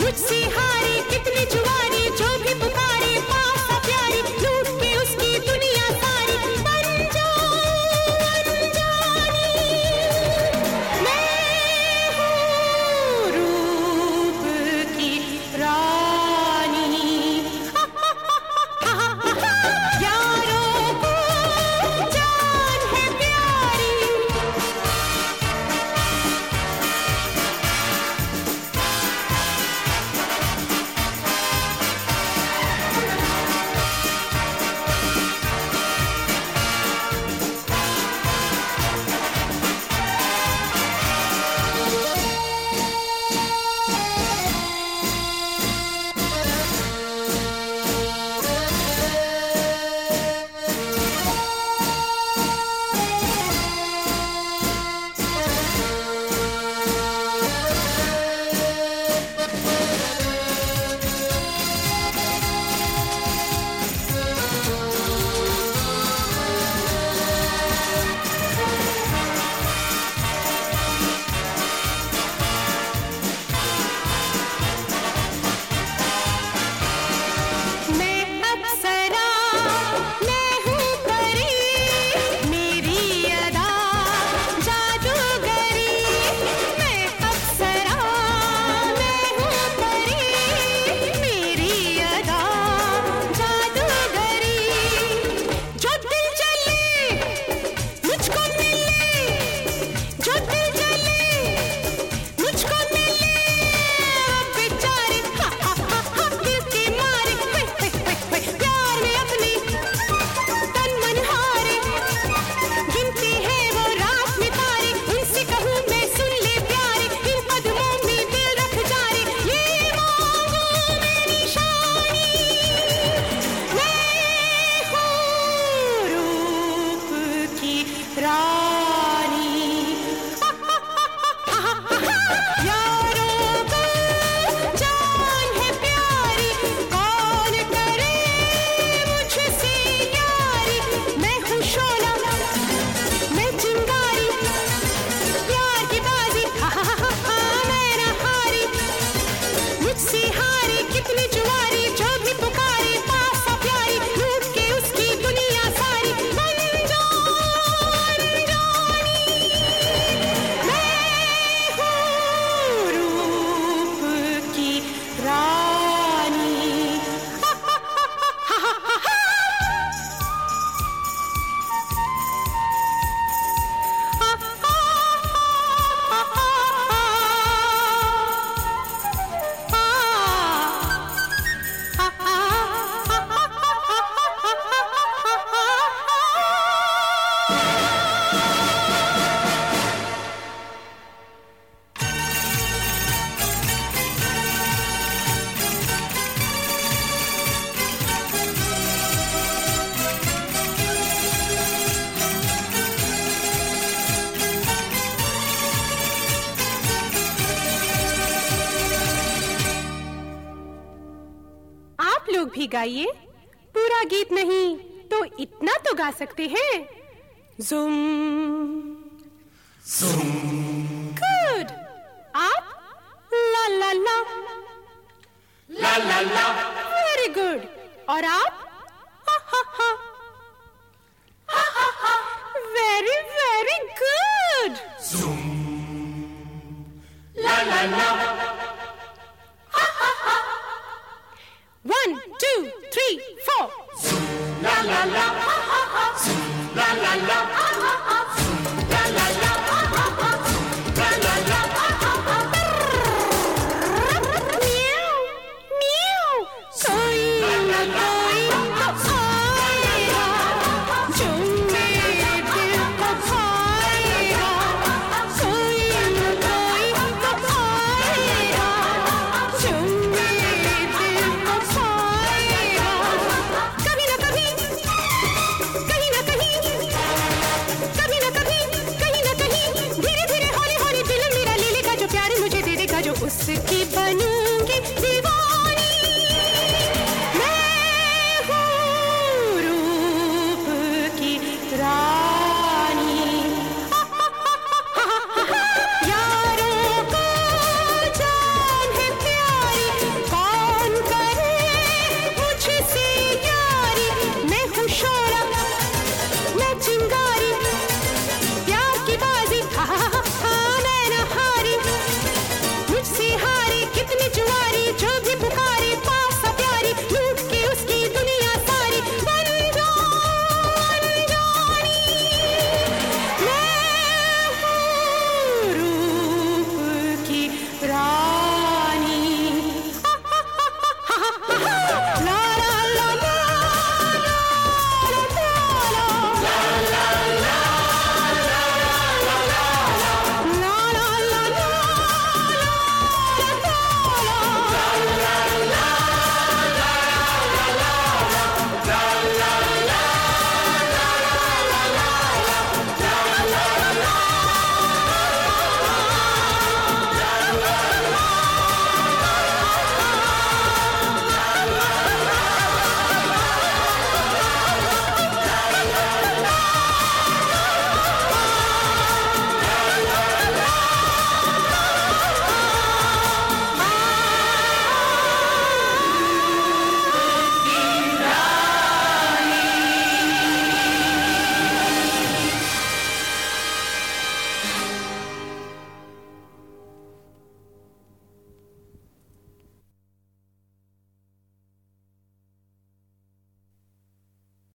मुझसे हारी कितनी जुआरी, जो भी पुकारे पास आ प्यारी, लूट के उसकी दुनिया सारी। बन जाऊं अनजानी, मैं हूँ रूप की रानी। यारों को जान है प्यारी, कौन करे मुझसे यारी। मैं हूँ शोला, मैं चिंगारी, प्यार की बाजी मैं न हारी। मुझसे हारी कितनी जुआरी, जो भी पुकारे पास आ प्यारी, लूट के उसकी दुनिया सारी। बन जाऊं अनजानी, मैं हूँ रूप की रानी। आप लोग भी गाइए, पूरा गीत नहीं तो इतना तो गा सकते हैं। ज़ुम गुड। आप ला ला ला ला ला ला। Very good. और आप हा हा हा, वेरी वेरी गुड। ला ला ला।